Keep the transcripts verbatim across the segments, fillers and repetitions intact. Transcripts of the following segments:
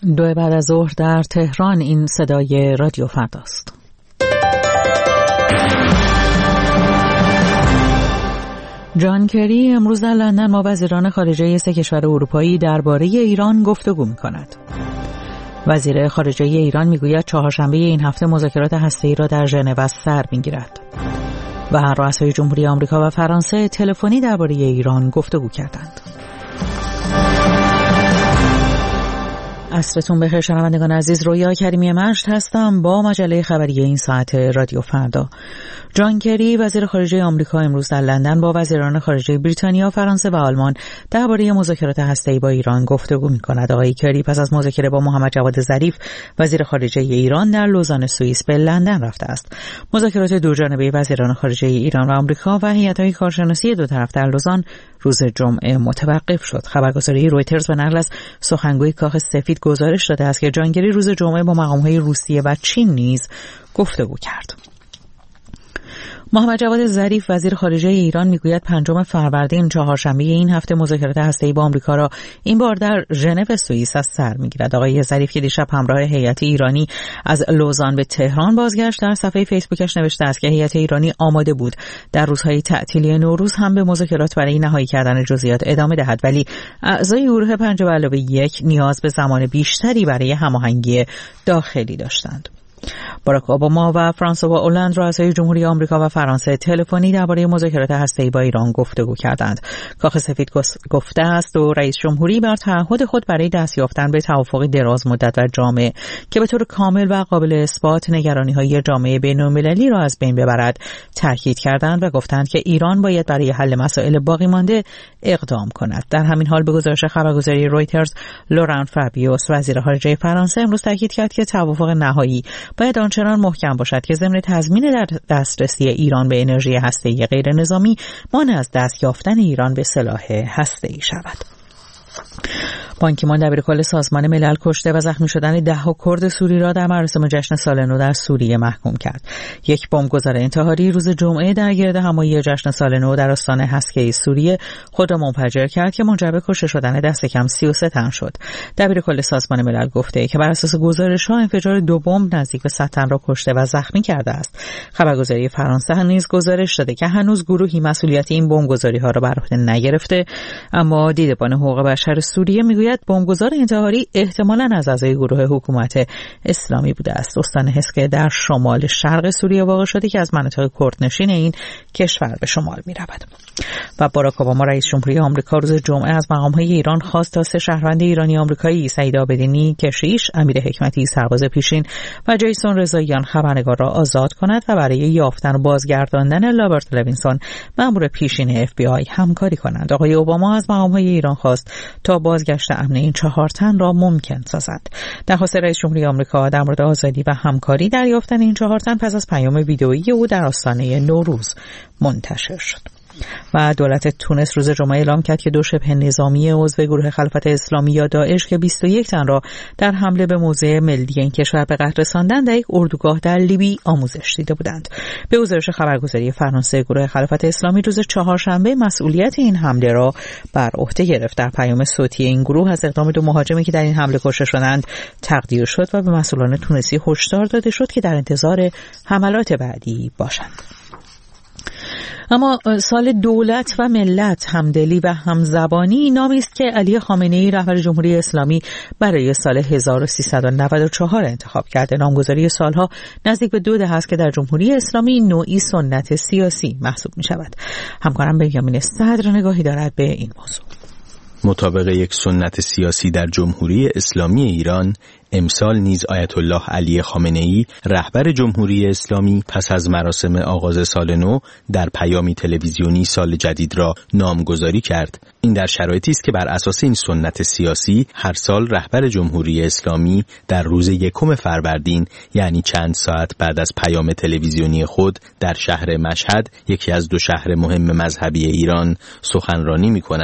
دو بعد از ظهر در تهران. این صدای رادیو فرداست. جان کری امروز در لندن با وزیران خارجه سه کشور اروپایی درباره ایران گفتگو می‌کند. وزیر خارجه ایران میگوید چهارشنبه این هفته مذاکرات هسته‌ای را در ژنو سر می‌گیرد. و رؤسای جمهوری آمریکا و فرانسه تلفنی درباره ایران گفتگو کردند. عصرتون بخیر شنوندگان عزیز، رویا کریمی مشت هستم با مجله خبری این ساعت رادیو فردا. جان کری وزیر خارجه آمریکا امروز در لندن با وزیران خارجه بریتانیا، فرانسه و آلمان درباره مذاکرات هسته‌ای با ایران گفتگو می‌کند. آقای کری پس از مذاکره با محمد جواد ظریف وزیر خارجه ایران در لوزان سوئیس به لندن رفته است. مذاکرات دوجانبه وزیران خارجه ایران و آمریکا و هیئت‌های کارشناسی دو طرف در لوزان روز جمعه متوقف شد. خبرگزاری رویترز به نقل از سخنگوی کاخ سفید گزارش داده است که جان کری روز جمعه با مقام‌های روسیه و چین نیز گفتگو کرد. محمد جواد ظریف وزیر خارجه ایران میگوید پنجم فروردین چهارشنبه این هفته مذاکرات هسته‌ای با آمریکا را این بار در ژنو سوئیس از سر میگیرد. آقای ظریف که دیشب همراه هیئت ایرانی از لوزان به تهران بازگشت، در صفحه فیسبوکش نوشته است که هیئت ایرانی آماده بود در روزهای تعطیلی نوروز هم به مذاکرات برای نهایی کردن جزئیات ادامه دهد، ولی اعضای گروه پنج به علاوه یک نیاز به زمان بیشتری برای هماهنگی داخلی داشتند. باراک اوباما و فرانسوا هلند رؤسای جمهوری آمریکا و فرانسه تلفنی درباره مذاکرات هسته‌ای با ایران گفتگو کردند. کاخ سفید گفته است دو رئیس جمهوری بر تعهد خود برای دست یافتن به توافقی دراز مدت و جامع که به طور کامل و قابل اثبات نگرانی‌های جامعه بین‌المللی را از بین ببرد تاکید کردند و گفتند که ایران باید برای حل مسائل باقی مانده اقدام کند. در همین حال به گزارش خبرگزاری رویترز، لوران فابیوس وزیر خارجه فرانسه امروز تاکید کرد که توافق نهایی باید آنچنان محکم باشد که ضمن تضمین در دسترسی ایران به انرژی هسته‌ای غیر نظامی مانع از دست یافتن ایران به سلاح هسته‌ای شود. بان کی مون دبیرکل سازمان ملل کشته و زخمی شدن ده ها کرد سوری را در مراسم جشن سال نو در سوریه محکوم کرد. یک بمبگذار انتحاری روز جمعه در گرد همایی جشن سال نو در استان هسکه سوریه خود را منفجر کرد که منجر به کشته شدن دست کم سی و سه تن شد. دبیرکل سازمان ملل گفته که بر اساس گزارش‌ها انفجار دو بمب نزدیک به صد تن را کشته و زخمی کرده است. خبرگزاری فرانسه نیز گزارش داده که هنوز گروهی مسئولیت این بمبگذاری‌ها را بر عهده نگرفته، اما دیدبان حقوق بشر سوریه میگوید بمبگذار انتحاری احتمالاً از اعضای گروه حکومت اسلامی بوده است. استان هسکه در شمال شرق سوریه واقع شده که از مناطق کردنشین این کشور به شمال می‌رود. و باراک اوباما رئیس جمهوری آمریکا روز جمعه از مقام‌های ایران خواست تا سه شهروند ایرانی آمریکایی سعید آبدینی کشیش، امیر حکمتی سرباز پیشین و جیسون رضاییان خبرنگار را آزاد کند و برای یافتن و بازگرداندن رابرت لوینسون مأمور پیشین اف بی آی همکاری کنند. آقای اوباما از مقام‌های ایران خواست تا بازگشت امن این چهار تن را ممکن سازد. درخواست رئیس جمهوری آمریکا در مورد آزادی و همکاری در یافتن این چهار تن پس از پیام ویدئویی او در آستانه نوروز منتشر شد. و دولت تونس روز جمعه اعلام کرد که دو شبه نظامی عضو گروه خلافت اسلامی یا داعش که بیست و یک تن را در حمله به موضع ملی این کشور به قتل رساندند در یک اردوگاه در لیبی آموزش دیده بودند. به گزارش خبرگزاری فرانسه، گروه خلافت اسلامی روز چهارشنبه مسئولیت این حمله را بر عهده گرفت. در پیام صوتی این گروه از اقدام دو مهاجمی که در این حمله کشته شدند تقدیر شد و به مسئولان تونسی هشدار داده شد که در انتظار حملات بعدی باشند. اما سال دولت و ملت، همدلی و همزبانی نامی است که علی خامنه‌ای رهبر جمهوری اسلامی برای سال هزار و سیصد و نود و چهار انتخاب کرده. نامگذاری سالها نزدیک به دو دهه است که در جمهوری اسلامی نوعی سنت سیاسی محسوب می شود. همکارم بنیامین صدر نگاهی دارد به این موضوع. مطابق یک سنت سیاسی در جمهوری اسلامی ایران، امسال نیز آیت الله علی خامنه‌ای رهبر جمهوری اسلامی پس از مراسم آغاز سال نو در پیامی تلویزیونی سال جدید را نامگذاری کرد. این در شرایطی است که بر اساس این سنت سیاسی هر سال رهبر جمهوری اسلامی در روز یکم فروردین، یعنی چند ساعت بعد از پیام تلویزیونی خود، در شهر مشهد، یکی از دو شهر مهم مذهبی ایران، سخنرانی می‌کند.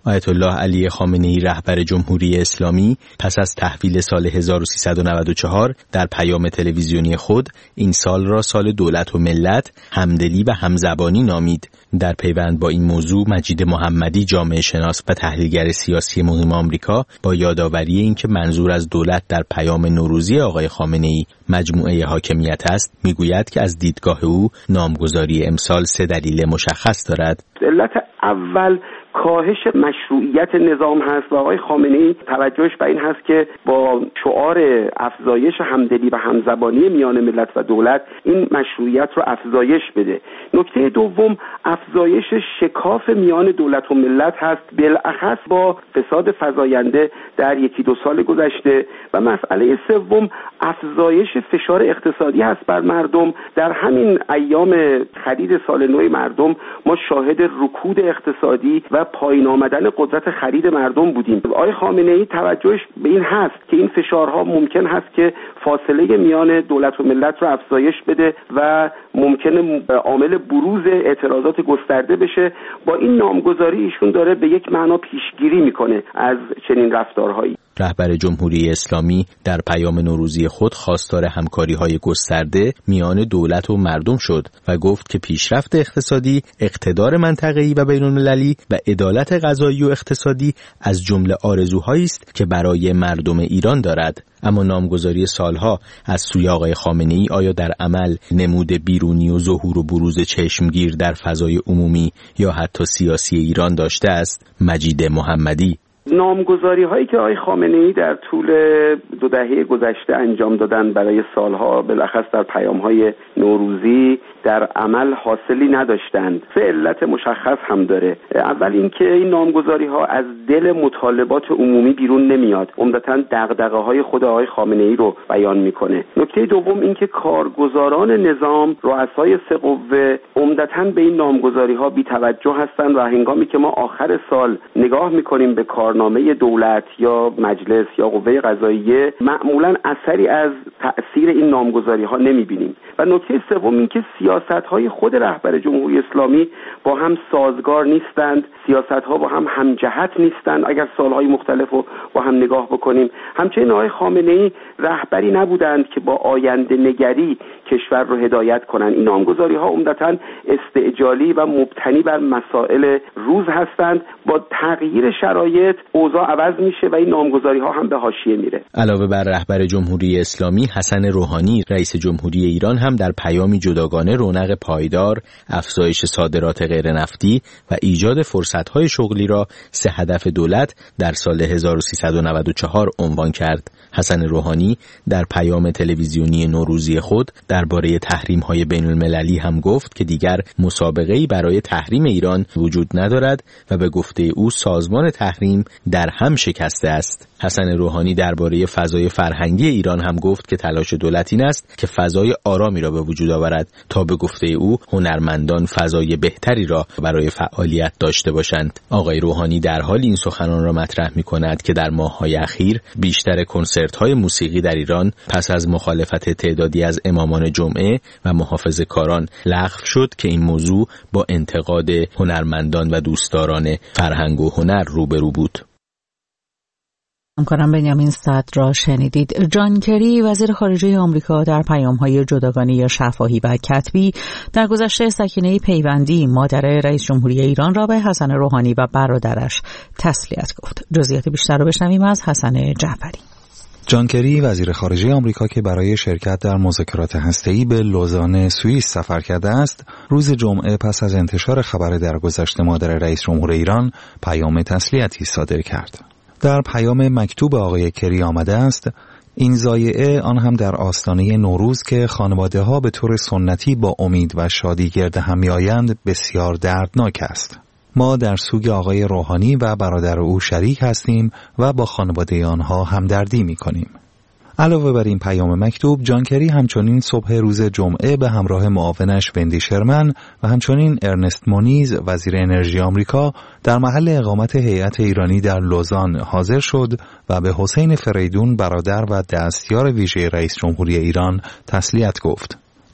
آیت الله علی خامنه‌ای رهبر جمهوری اسلامی پس از تحویل سال هزار و سیصد و نود و چهار در پیام تلویزیونی خود این سال را سال دولت و ملت، همدلی و همزبانی نامید. در پیوند با این موضوع مجید محمدی جامعه شناس و تحلیلگر سیاسی مقیم آمریکا با یادآوری اینکه منظور از دولت در پیام نوروزی آقای خامنه‌ای مجموعه حاکمیت است میگوید که از دیدگاه او نامگذاری امسال سه دلیل مشخص دارد. علت اول کاهش مشروعیت نظام هست و آقای خامنه‌ای توجهش به این هست که با شعار افزایش همدلی و همزبانی میان ملت و دولت این مشروعیت رو افزایش بده. نکته دوم افزایش شکاف میان دولت و ملت هست، بالاخص با فساد فزاینده در یکی دو سال گذشته. و مسئله سوم افزایش فشار اقتصادی هست بر مردم. در همین ایام خرید سال نو مردم ما شاهد رکود اقتصادی و پایین آمدن قدرت خرید مردم بودیم. آقای خامنه‌ای توجهش به این هست که این فشارها ممکن هست که فاصله میان دولت و ملت رو افزایش بده و ممکنه عامل بروز اعتراضات گسترده بشه. با این نامگذاری ایشون داره به یک معنا پیشگیری میکنه از چنین رفتارهایی. رهبر جمهوری اسلامی در پیام نوروزی خود خواستار همکاری‌های گسترده میان دولت و مردم شد و گفت که پیشرفت اقتصادی، اقتدار منطقه‌ای و بین‌المللی و عدالت قضایی و اقتصادی از جمله آرزوهایی است که برای مردم ایران دارد. اما نامگذاری سالها از سوی آقای خامنه‌ای آیا در عمل نمود بیرونی و ظهور و بروز چشمگیر در فضای عمومی یا حتی سیاسی ایران داشته است؟ مجید محمدی: نامگذاری هایی که آقای خامنه‌ای در طول دو دهه گذشته انجام دادن برای سالها، بالاخص در پیام های نوروزی، در عمل حاصلی نداشتند. سه علت مشخص هم داره. اول اینکه این نامگذاری ها از دل مطالبات عمومی بیرون نمیاد، عمدتاً دغدغه های خود آقای خامنه‌ای رو بیان میکنه. نکته دوم اینکه کارگزاران نظام، رؤسای سه قوه، عمدتاً به این نامگذاری ها بی توجه هستند و هنگامی که ما آخر سال نگاه میکنیم به کارنامه دولت یا مجلس یا قوه قضاییه، معمولاً اثری از تأثیر این نامگذاری ها نمیبینیم. و نکته سوم اینکه سیاست‌های خود رهبر جمهوری اسلامی با هم سازگار نیستند، سیاست‌ها با هم همجهت نیستند اگر سالهای مختلف رو با هم نگاه بکنیم. همچنین آقای خامنه‌ای رهبری نبودند که با آینده نگری کشور رو هدایت کنند. این نامگذاری‌ها عمدتاً استعجالی و مبتنی بر مسائل روز هستند. با تغییر شرایط اوضاع عوض میشه و این نامگذاری‌ها هم به حاشیه میره. علاوه بر رهبر جمهوری اسلامی، حسن روحانی رئیس جمهوری ایران هم در پیامی جداگانه رونق پایدار، افزایش صادرات غیر نفتی و ایجاد فرصت‌های شغلی را سه هدف دولت در سال هزار و سیصد و نود و چهار عنوان کرد. حسن روحانی در پیام تلویزیونی نوروزی خود درباره تحریم‌های بین‌المللی هم گفت که دیگر مسابقه‌ای برای تحریم ایران وجود ندارد و به گفته او سازمان تحریم در هم شکسته است. حسن روحانی درباره فضای فرهنگی ایران هم گفت که تلاش دولت این است که فضای آرامی را به وجود آورد تا به گفته او هنرمندان فضای بهتری را برای فعالیت داشته باشند. آقای روحانی در حال این سخنان را مطرح می‌کند که در ماه‌های اخیر بیشتر کنسرت‌های موسیقی در ایران پس از مخالفت تعدادی از امامان جمعه و محافظه‌کاران لغو شد که این موضوع با انتقاد هنرمندان و دوستداران فرهنگ و هنر روبرو بود. همکارم بنیامین صدر را شنیدید. جان کری وزیر خارجه آمریکا در پیام‌های جداگانه یا شفاهی و کتبی در گذشته سکینه پیوندی مادر رئیس جمهوری ایران را به حسن روحانی و برادرش تسلیت گفت. جزئیات بیشتر را بشنویم از حسن جعفری. جان کری وزیر خارجه آمریکا که برای شرکت در مذاکرات هسته‌ای به لوزان سوئیس سفر کرده است، روز جمعه پس از انتشار خبر درگذشت مادر رئیس جمهور ایران پیام تسلیتی صادر کرد. در پیام مکتوب آقای کری آمده است: این ضایعه، آن هم در آستانه نوروز که خانواده‌ها به طور سنتی با امید و شادی گرد هم می‌آیند، بسیار دردناک است. ما در سوگ آقای روحانی و برادر او شریک هستیم و با خانواده آنها همدردی می‌کنیم. علاوه بر این پیام مکتوب، جان کری همچنین صبح روز جمعه به همراه معاونش وندی شرمن و همچنین ارنست مونیز وزیر انرژی آمریکا در محل اقامت هیئت ایرانی در لوزان حاضر شد و به حسین فریدون برادر و دستیار ویژه رئیس جمهوری ایران تسلیت گفت.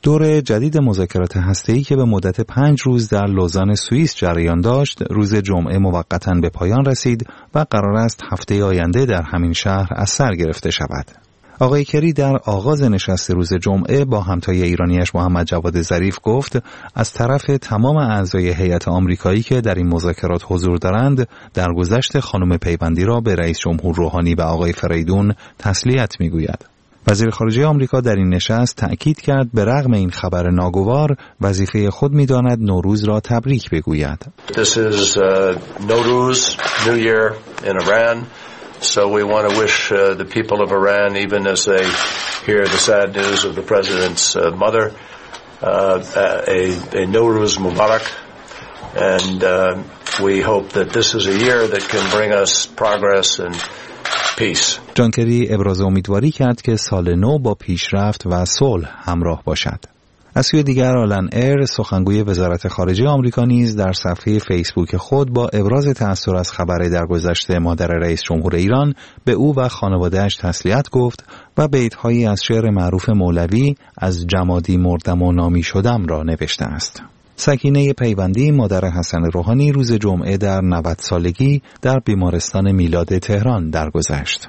دور جدید مذاکرات هسته‌ای که به مدت پنج روز در لوزان سوئیس جریان داشت، روز جمعه موقتاً به پایان رسید و قرار است هفته آینده در همین شهر از سر گرفته شود. آقای کری در آغاز نشست روز جمعه با همتای ایرانیش محمد جواد ظریف گفت از طرف تمام اعضای هیئت آمریکایی که در این مذاکرات حضور دارند، درگذشت خانم پیوندی را به رئیس جمهور روحانی و آقای فریدون تسلیت می‌گوید. وزیر خارجه آمریکا در این نشست تأکید کرد به رغم این خبر ناگوار، وظیفه خود می‌داند نوروز را تبریک بگوید. This is uh, Nowruz, New Year in Iran. So we want to wish uh, the people of Iran, even as they hear the sad news of the president's uh, mother, uh, a, a Nowruz Mubarak. And uh, we hope that this is a year that can bring us progress and peace. جان کری ابراز امیدواری کرد که سال نو با پیشرفت و صلح همراه باشد. از سوی دیگر آلن ایر سخنگوی وزارت خارجه آمریکا نیز در صفحه فیسبوک خود با ابراز تأثر از خبر درگذشت مادر رئیس جمهور ایران به او و خانواده‌اش تسلیت گفت و بیت‌هایی از شعر معروف مولوی از جمادی مردم و نامی شدم را نوشته است. سکینه پیوندی مادر حسن روحانی روز جمعه در نود سالگی در بیمارستان میلاد تهران درگذشت.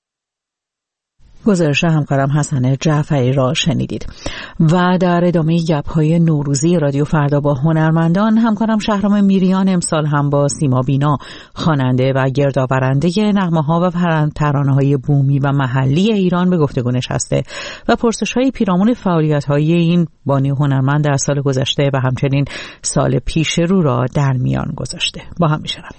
گزارش همکارم حسن جعفری را شنیدید. و در ادامه گپ‌های نوروزی رادیو فردا با هنرمندان، همکارم شهرام میریان امسال هم با سیما بینا، خواننده و گردآورنده نغمه‌ها و ترانه‌های بومی و محلی ایران به گفتگو نشسته و پرسش‌های پیرامون فعالیت‌های این بانی هنرمند در سال گذشته و همچنین سال پیش رو را در میان گذاشته. با هم می‌شنویم.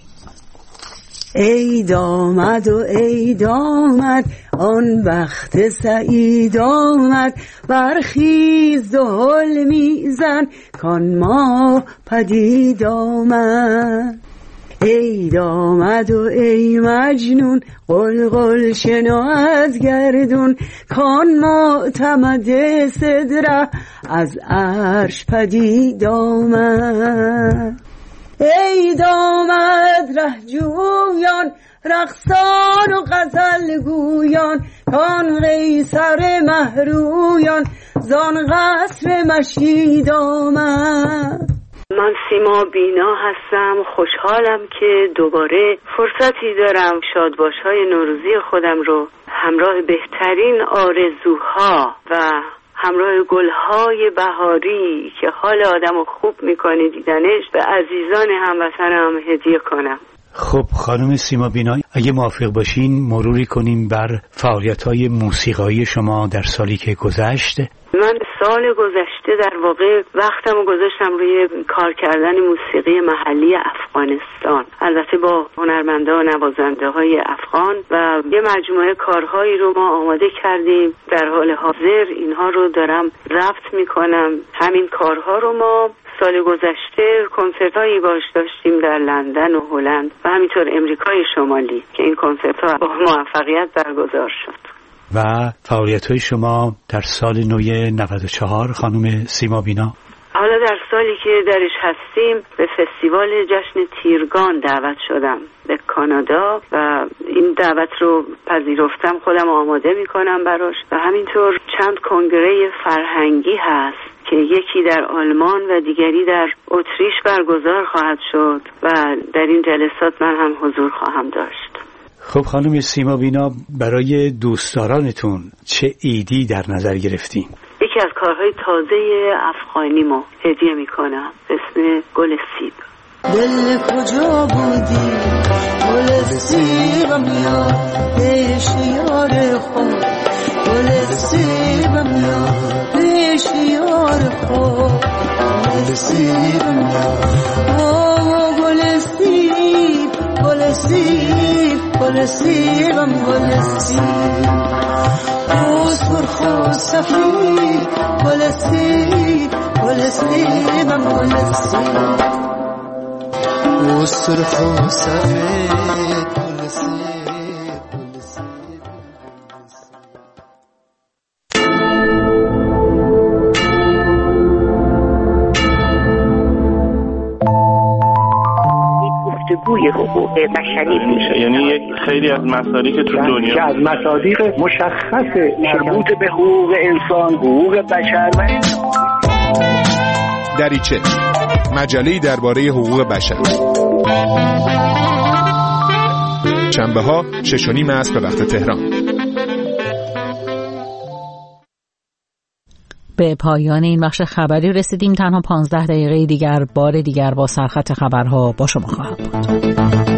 عید آمد و عید آمد، آن وقت سعید آمد، برخیز دهل میزن کان ماه پدید آمد. عید آمد و ای مجنون، قلقل شنو از گردون، کان معتمد صدره از عرش پدید آمد. عید آمد رهجویان، رقصان و غزل گویان، کان قیصر مهرویان زان قصر مشید آمد. من سیما بینا هستم، خوشحالم که دوباره فرصتی دارم شادباش‌های نوروزی خودم رو همراه بهترین آرزوها و همراه گلهای بهاری که حال آدمو خوب میکنه دیدنش به عزیزان هموطنم هدیه کنم. خب خانم سیما بینا، اگه موافق باشین مروری کنیم بر فعالیت‌های موسیقایی شما در سالی که گذشت. من سال گذشته در واقع وقتمو گذاشتم روی کار کردن موسیقی محلی افغانستان، البته با هنرمنده و نوازنده های افغان، و یه مجموعه کارهایی رو ما آماده کردیم. در حال حاضر اینها رو دارم ضبط میکنم. همین کارها رو ما سال گذشته کنسرت هایی باش داشتیم در لندن و هلند و همینطور امریکای شمالی که این کنسرت ها با موفقیت برگزار شد. و فعالیت‌های شما در سال نوی نود و چهار خانم سیما بینا؟ حالا در سالی که درش هستیم به فستیوال جشن تیرگان دعوت شدم به کانادا و این دعوت رو پذیرفتم، خودم آماده میکنم براش و همینطور چند کنگره فرهنگی هست که یکی در آلمان و دیگری در اتریش برگزار خواهد شد و در این جلسات من هم حضور خواهم داشت. خب خانم سیما بینا، برای دوستدارانتون چه عیدی در نظر گرفتین؟ یکی از کارهای تازه افغانیمو هدیه میکنم به اسم گل سیب. دل کجا بودی گل سیبم یا پیش یار خود، گل سیبم یا پیش یار خود، گل سیبم یا گل سیب، گل سیب، گل سیبم گل سیب، او سرخ و سفید، گل سیب، گل سیبم گل سیب، او سرخ و سفید، گل سیب، گل سیب. گفتگوی حقوق بشری میشه، یعنی یک خیلی از مسائلی که تو دنیا که از مصادیق مشخص مربوط به حقوق انسان، حقوق بشر و دریچه، مجله‌ای درباره حقوق بشر. شنبه‌ها شش و نیم عصر به وقت تهران. به پایان این بخش خبری رسیدیم. تنها پانزده دقیقه دیگر بار دیگر با سرخط خبرها با شما خواهم بود.